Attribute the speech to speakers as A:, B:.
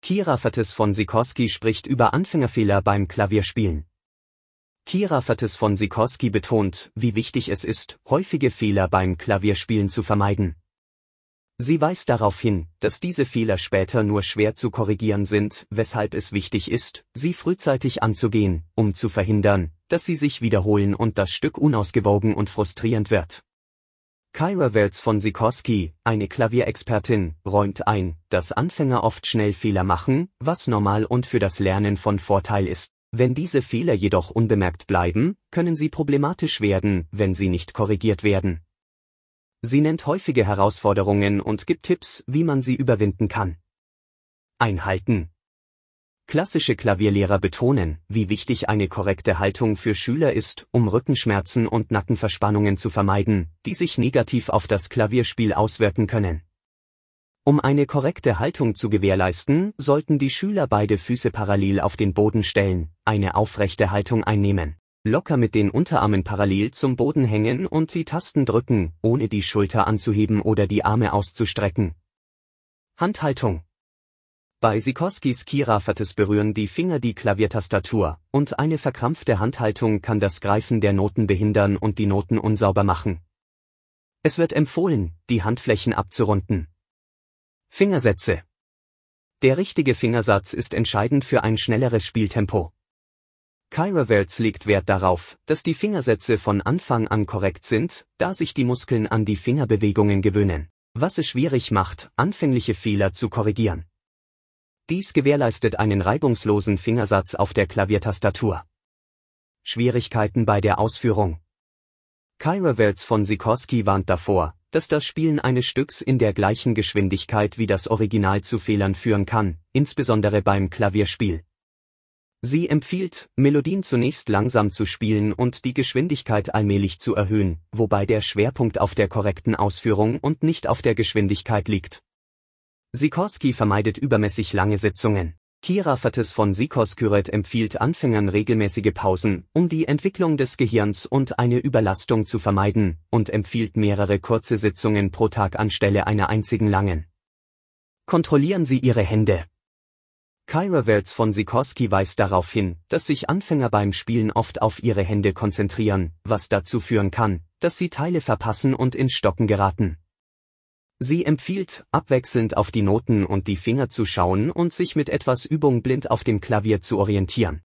A: Kira Fertis von Sikorski spricht über Anfängerfehler beim Klavierspielen. Kira Fertis von Sikorski betont, wie wichtig es ist, häufige Fehler beim Klavierspielen zu vermeiden. Sie weist darauf hin, dass diese Fehler später nur schwer zu korrigieren sind, weshalb es wichtig ist, sie frühzeitig anzugehen, um zu verhindern, dass sie sich wiederholen und das Stück unausgewogen und frustrierend wird. Kyra Wells von Sikorski, eine Klavierexpertin, räumt ein, dass Anfänger oft schnell Fehler machen, was normal und für das Lernen von Vorteil ist. Wenn diese Fehler jedoch unbemerkt bleiben, können sie problematisch werden, wenn sie nicht korrigiert werden. Sie nennt häufige Herausforderungen und gibt Tipps, wie man sie überwinden kann. Einhalten. Klassische Klavierlehrer betonen, wie wichtig eine korrekte Haltung für Schüler ist, um Rückenschmerzen und Nackenverspannungen zu vermeiden, die sich negativ auf das Klavierspiel auswirken können. Um eine korrekte Haltung zu gewährleisten, sollten die Schüler beide Füße parallel auf den Boden stellen, eine aufrechte Haltung einnehmen, locker mit den Unterarmen parallel zum Boden hängen und die Tasten drücken, ohne die Schulter anzuheben oder die Arme auszustrecken. Handhaltung. Bei Sikorskis Kira Fertis berühren die Finger die Klaviertastatur, und eine verkrampfte Handhaltung kann das Greifen der Noten behindern und die Noten unsauber machen. Es wird empfohlen, die Handflächen abzurunden. Fingersätze. Der richtige Fingersatz ist entscheidend für ein schnelleres Spieltempo. Kyra Wells legt Wert darauf, dass die Fingersätze von Anfang an korrekt sind, da sich die Muskeln an die Fingerbewegungen gewöhnen, was es schwierig macht, anfängliche Fehler zu korrigieren. Dies gewährleistet einen reibungslosen Fingersatz auf der Klaviertastatur. Schwierigkeiten bei der Ausführung. Kyra Wells von Sikorski warnt davor, dass das Spielen eines Stücks in der gleichen Geschwindigkeit wie das Original zu Fehlern führen kann, insbesondere beim Klavierspiel. Sie empfiehlt, Melodien zunächst langsam zu spielen und die Geschwindigkeit allmählich zu erhöhen, wobei der Schwerpunkt auf der korrekten Ausführung und nicht auf der Geschwindigkeit liegt. Sikorski vermeidet übermäßig lange Sitzungen. Kira Fertis von Sikorski empfiehlt Anfängern regelmäßige Pausen, um die Entwicklung des Gehirns und eine Überlastung zu vermeiden, und empfiehlt mehrere kurze Sitzungen pro Tag anstelle einer einzigen langen. Kontrollieren Sie Ihre Hände. Kyra Wells von Sikorski weist darauf hin, dass sich Anfänger beim Spielen oft auf ihre Hände konzentrieren, was dazu führen kann, dass sie Teile verpassen und ins Stocken geraten. Sie empfiehlt, abwechselnd auf die Noten und die Finger zu schauen und sich mit etwas Übung blind auf dem Klavier zu orientieren.